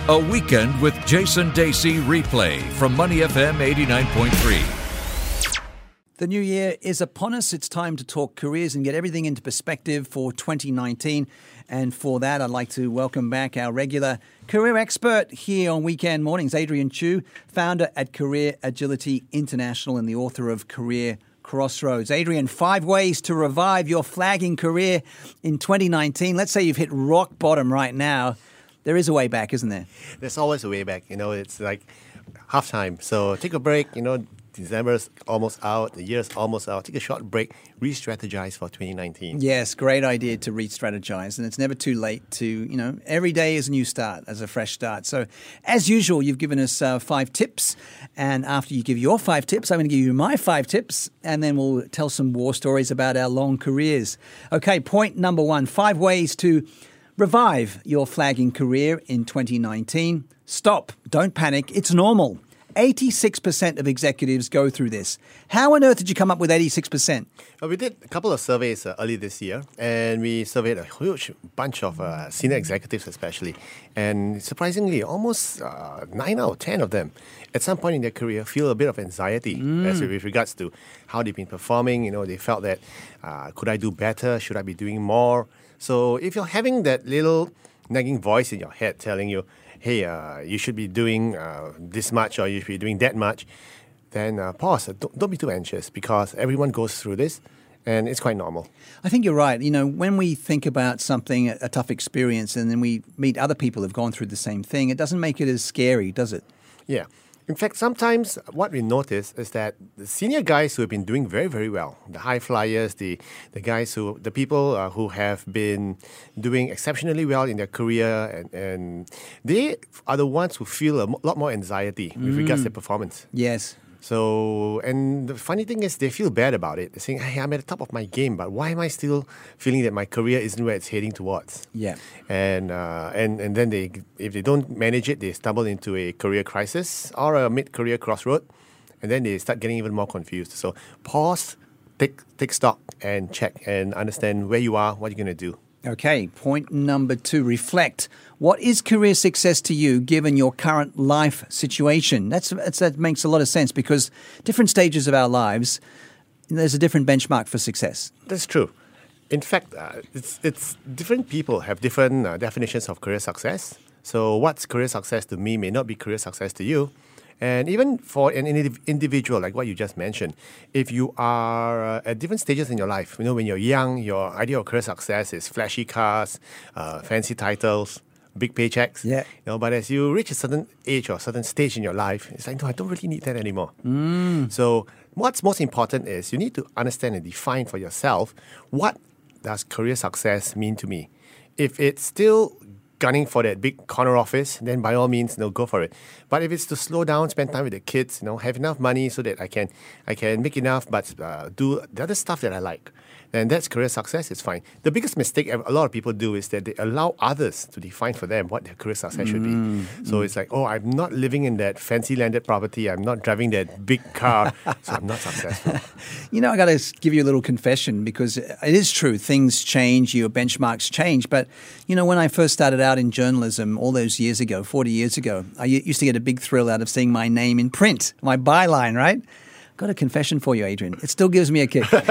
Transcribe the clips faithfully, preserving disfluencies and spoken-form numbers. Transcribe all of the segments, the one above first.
A Weekend with Jason Dacey replay from Money F M eighty-nine point three. The new year is upon us. It's time to talk careers and get everything into perspective for twenty nineteen. And for that, I'd like to welcome back our regular career expert here on Weekend Mornings, Adrian Chu, founder at Career Agility International and the author of Career Crossroads. Adrian, five ways to revive your flagging career in twenty nineteen. Let's say you've hit rock bottom right now. There is a way back, isn't there? There's always a way back. You know, it's like halftime. So take a break. You know, December's almost out. The year's almost out. Take a short break. Re-strategize for twenty nineteen. Yes, great idea to re-strategize. And it's never too late to, you know, every day is a new start, as a fresh start. So as usual, you've given us uh, five tips. And after you give your five tips, I'm going to give you my five tips. And then we'll tell some war stories about our long careers. Okay, point number one, five ways to revive your flagging career in twenty nineteen. Stop. Don't panic. It's normal. eighty-six percent of executives go through this. How on earth did you come up with eighty-six percent? Well, we did a couple of surveys uh, early this year, and we surveyed a huge bunch of uh, senior executives especially. And surprisingly, almost uh, nine out of ten of them, at some point in their career, feel a bit of anxiety mm. as with regards to how they've been performing. You know, they felt that, uh, could I do better? Should I be doing more? So if you're having that little nagging voice in your head telling you, hey, uh, you should be doing uh, this much or you should be doing that much, then uh, pause. Don't, don't be too anxious because everyone goes through this and it's quite normal. I think you're right. You know, when we think about something, a tough experience, and then we meet other people who've gone through the same thing, it doesn't make it as scary, does it? Yeah. In fact, sometimes what we notice is that the senior guys who have been doing very, very well, the high flyers, the, the guys who, the people uh, who have been doing exceptionally well in their career, and, and they are the ones who feel a lot more anxiety with mm. regards to their performance. Yes. So, and the funny thing is they feel bad about it. They're saying, hey, I'm at the top of my game, but why am I still feeling that my career isn't where it's heading towards? Yeah. And uh, and and then they, if they don't manage it, they stumble into a career crisis or a mid-career crossroad, and then they start getting even more confused. So pause, take take stock, and check and understand where you are, what you're going to do. Okay, point number two, reflect. What is career success to you given your current life situation? That's, that's that makes a lot of sense because different stages of our lives, there's a different benchmark for success. That's true. In fact, uh, it's it's different people have different uh, definitions of career success. So what's career success to me may not be career success to you. And even for an individual, like what you just mentioned, if you are uh, at different stages in your life, you know, when you're young, your idea of career success is flashy cars, uh, fancy titles, big paychecks. Yeah. You know, but as you reach a certain age or a certain stage in your life, it's like, no, I don't really need that anymore. Mm. So what's most important is you need to understand and define for yourself, what does career success mean to me? If it's still gunning for that big corner office, then by all means, you know, go for it. But if it's to slow down, spend time with the kids, you know, have enough money so that I can, I can make enough, but uh, do the other stuff that I like, then that's career success. It's fine. The biggest mistake a lot of people do is that they allow others to define for them what their career success should be. Mm. So it's like, oh, I'm not living in that fancy landed property. I'm not driving that big car, so I'm not successful. You know, I got to give you a little confession because it is true. Things change, your benchmarks change. But, you know, when I first started out in journalism all those years ago, forty years ago, I used to get a big thrill out of seeing my name in print, my byline, right? Got a confession for you, Adrian. It still gives me a kick. Isn't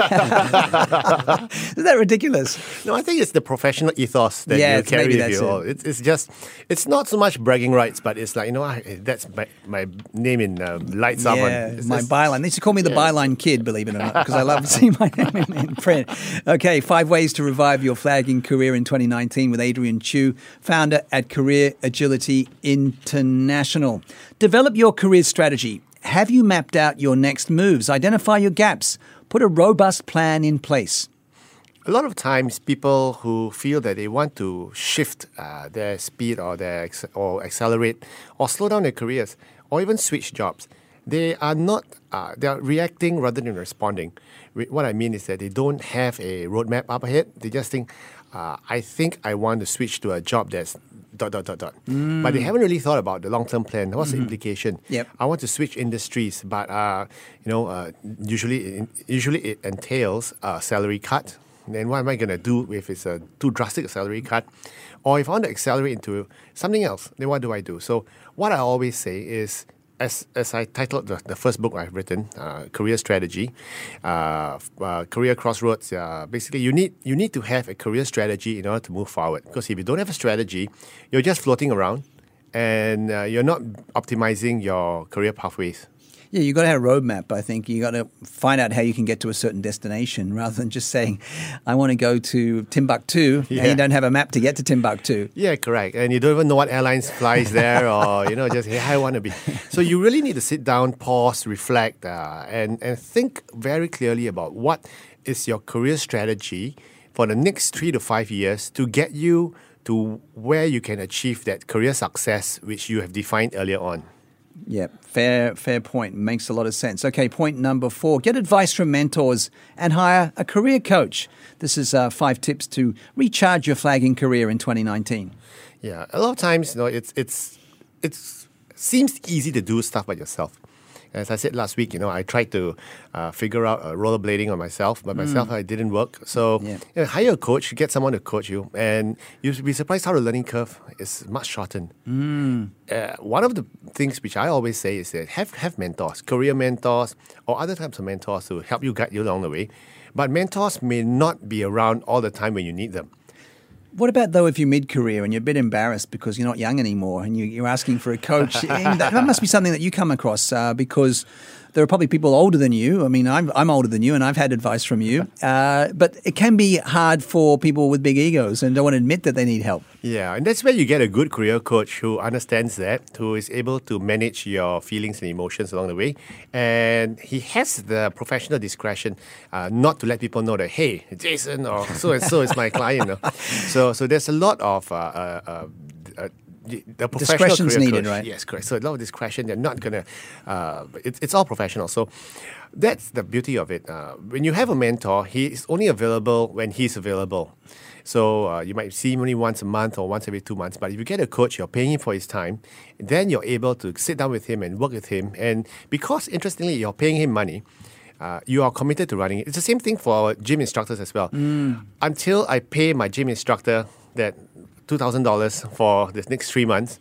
that ridiculous? No, I think it's the professional ethos that yeah, you carry with that's you. it. It's, it's just, it's not so much bragging rights, but it's like, you know, I, that's my, my name in uh, lights up. Yeah, on, my byline. They used to call me the yeah, byline kid, believe it or not, because I love seeing my name in, in print. Okay, five ways to revive your flagging career in twenty nineteen with Adrian Chu, founder at Career Agility International. Develop your career strategy. Have you mapped out your next moves? Identify your gaps. Put a robust plan in place. A lot of times, people who feel that they want to shift uh, their speed or their ex- or accelerate or slow down their careers or even switch jobs, they are not. Uh, they are reacting rather than responding. Re- what I mean is that they don't have a roadmap up ahead. They just think, uh, I think I want to switch to a job that's dot, dot, dot, dot. Mm. But they haven't really thought about the long-term plan. What's mm-hmm. the implication? Yep. I want to switch industries, but uh, you know, uh, usually, usually it entails a salary cut, then what am I going to do if it's a too drastic salary cut? Or if I want to accelerate into something else, then what do I do? So what I always say is, as as I titled the, the first book I've written, uh, Career Strategy, uh, uh, Career Crossroads, uh, basically you need you need to have a career strategy in order to move forward. Because if you don't have a strategy, you're just floating around and uh, you're not optimizing your career pathways. Yeah, you've got to have a roadmap, I think. You've got to find out how you can get to a certain destination rather than just saying, I want to go to Timbuktu, Yeah. and you don't have a map to get to Timbuktu. Yeah, correct. And you don't even know what airlines flies there or, you know, just, hey, I want to be. So you really need to sit down, pause, reflect, uh, and, and think very clearly about what is your career strategy for the next three to five years to get you to where you can achieve that career success which you have defined earlier on. Yeah, fair fair point. Makes a lot of sense. Okay, point number four. Get advice from mentors and hire a career coach. This is uh, five tips to recharge your flagging career in twenty nineteen. Yeah, a lot of times, you know, it's it's it's seems easy to do stuff by yourself. As I said last week, you know, I tried to uh, figure out uh, rollerblading on myself, but myself, mm. it didn't work. So yeah. you know, hire a coach, get someone to coach you, and you'll be surprised how the learning curve is much shortened. Mm. Uh, one of the things which I always say is that have, have mentors, career mentors, or other types of mentors to help you guide you along the way. But mentors may not be around all the time when you need them. What about, though, if you're mid-career and you're a bit embarrassed because you're not young anymore and you, you're asking for a coach? that, that must be something that you come across uh, because there are probably people older than you. I mean, I'm, I'm older than you and I've had advice from you. Uh, but it can be hard for people with big egos and don't want to admit that they need help. Yeah, and that's where you get a good career coach who understands that, who is able to manage your feelings and emotions along the way. And he has the professional discretion uh, not to let people know that, hey, Jason or so-and-so is my client. You know? So so there's a lot of... Uh, uh, uh, uh, The professional Discretion's career needed, coach. right? Yes, correct. So a lot of discretion. They're not gonna. Uh, it, it's all professional. So that's the beauty of it. Uh, when you have a mentor, he is only available when he's available. So uh, you might see him only once a month or once every two months. But if you get a coach, you're paying him for his time. Then you're able to sit down with him and work with him. And because interestingly, you're paying him money. Uh, you are committed to running it. It's the same thing for our gym instructors as well. Mm. Until I pay my gym instructor that two thousand dollars for the next three months,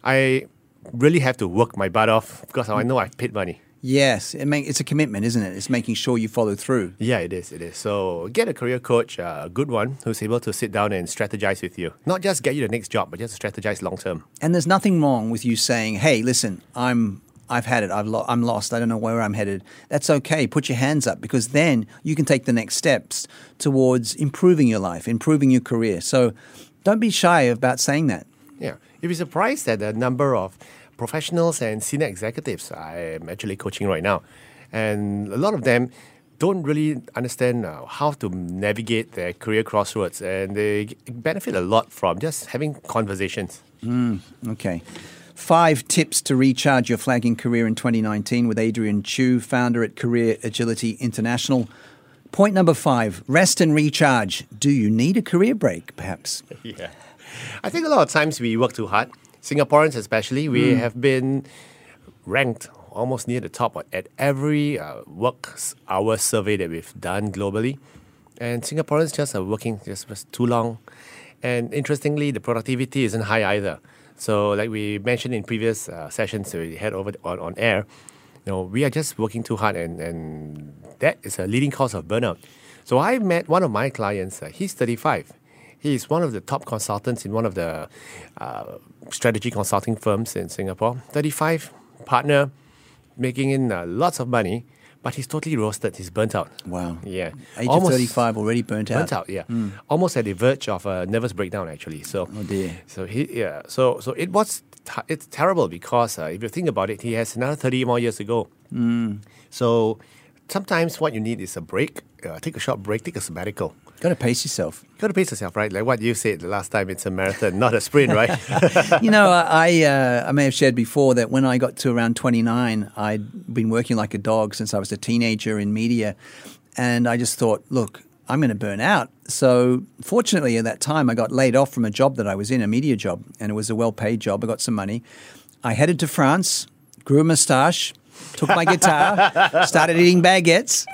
I really have to work my butt off because I know I've paid money. Yes, it make, it's a commitment, isn't it? It's making sure you follow through. Yeah, it is, it is. So get a career coach, uh, a good one, who's able to sit down and strategize with you. Not just get you the next job, but just strategize long term. And there's nothing wrong with you saying, hey, listen, I'm... I've had it. I've lo- I'm lost. I don't know where I'm headed. That's okay. Put your hands up because then you can take the next steps towards improving your life, improving your career. So don't be shy about saying that. Yeah. You'll be surprised at the number of professionals and senior executives I am actually coaching right now. And a lot of them don't really understand uh, how to navigate their career crossroads. And they benefit a lot from just having conversations. Mm, okay. Five tips to recharge your flagging career in twenty nineteen with Adrian Chu, founder at Career Agility International. Point number five, rest and recharge. Do you need a career break, perhaps? Yeah. I think a lot of times we work too hard. Singaporeans especially, we mm. have been ranked almost near the top at every uh, work hour survey that we've done globally. And Singaporeans just are working just too long. And interestingly, the productivity isn't high either. So like we mentioned in previous uh, sessions we had over on, on air, you know, we are just working too hard and, and that is a leading cause of burnout. So I met one of my clients, uh, he's thirty-five. He's one of the top consultants in one of the uh, strategy consulting firms in Singapore. thirty-five, partner, making in uh, lots of money, but he's totally roasted. He's burnt out. Wow. Yeah. Age Almost of thirty-five, already burnt out. Burnt out, yeah. Mm. Almost at the verge of a nervous breakdown, actually. So, oh dear. So he, yeah. So, so it was. T- it's terrible because uh, if you think about it, he has another thirty more years to go. Mm. So, sometimes what you need is a break. Uh, take a short break. Take a sabbatical. Got to pace yourself. Got to pace yourself, right? Like what you said the last time, it's a marathon, not a sprint, right? You know, I uh, I may have shared before that when I got to around twenty-nine, I'd been working like a dog since I was a teenager in media. And I just thought, look, I'm going to burn out. So fortunately at that time, I got laid off from a job that I was in, a media job. And it was a well-paid job. I got some money. I headed to France, grew a moustache, took my guitar, started eating baguettes.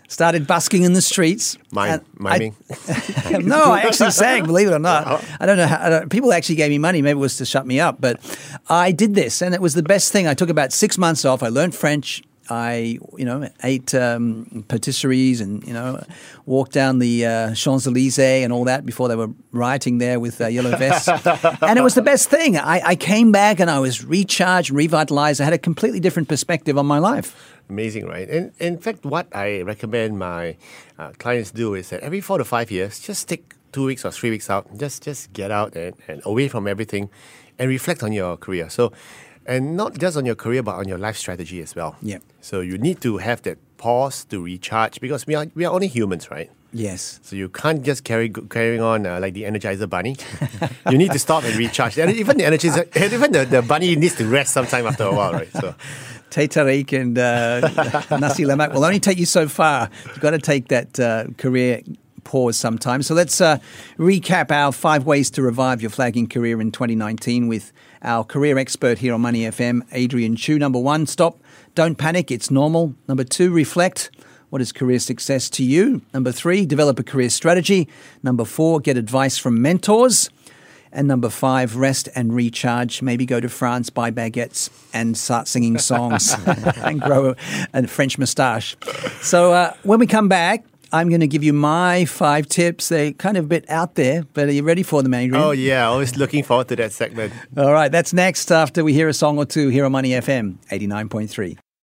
started busking in the streets. Mime, And miming. I, no, I actually sang, believe it or not. I don't know how, I don't, people actually gave me money. Maybe it was to shut me up, but I did this and it was the best thing. I took about six months off. I learned French. I, you know, ate um, patisseries and, you know, walked down the uh, Champs-Élysées and all that before they were rioting there with uh, yellow vests. And it was the best thing. I, I came back and I was recharged and revitalized. I had a completely different perspective on my life. Amazing, right? And in fact, what I recommend my uh, clients do is that every four to five years, just take two weeks or three weeks out. Just just get out and, and away from everything and reflect on your career. So, and not just on your career, but on your life strategy as well. Yeah. So you need to have that pause to recharge because we are we are only humans, right? Yes. So you can't just carry carrying on uh, like the Energizer Bunny. You need to stop and recharge. And even the Energizer, even the, the bunny needs to rest sometime after a while, right? So. Teh Tarik and uh, Nasi Lemak will only take you so far. You've got to take that uh, career pause sometime. So let's uh, recap our five ways to revive your flagging career in twenty nineteen with our career expert here on Money F M, Adrian Chu. Number one, stop. Don't panic. It's normal. Number two, reflect. What is career success to you? Number three, develop a career strategy. Number four, get advice from mentors. And number five, rest and recharge. Maybe go to France, buy baguettes, and start singing songs and grow a, a French moustache. So uh, when we come back, I'm going to give you my five tips. They're kind of a bit out there, but are you ready for them, Adrian? Oh, yeah. Always looking forward to that segment. All right. That's next after we hear a song or two here on Money F M eighty-nine point three.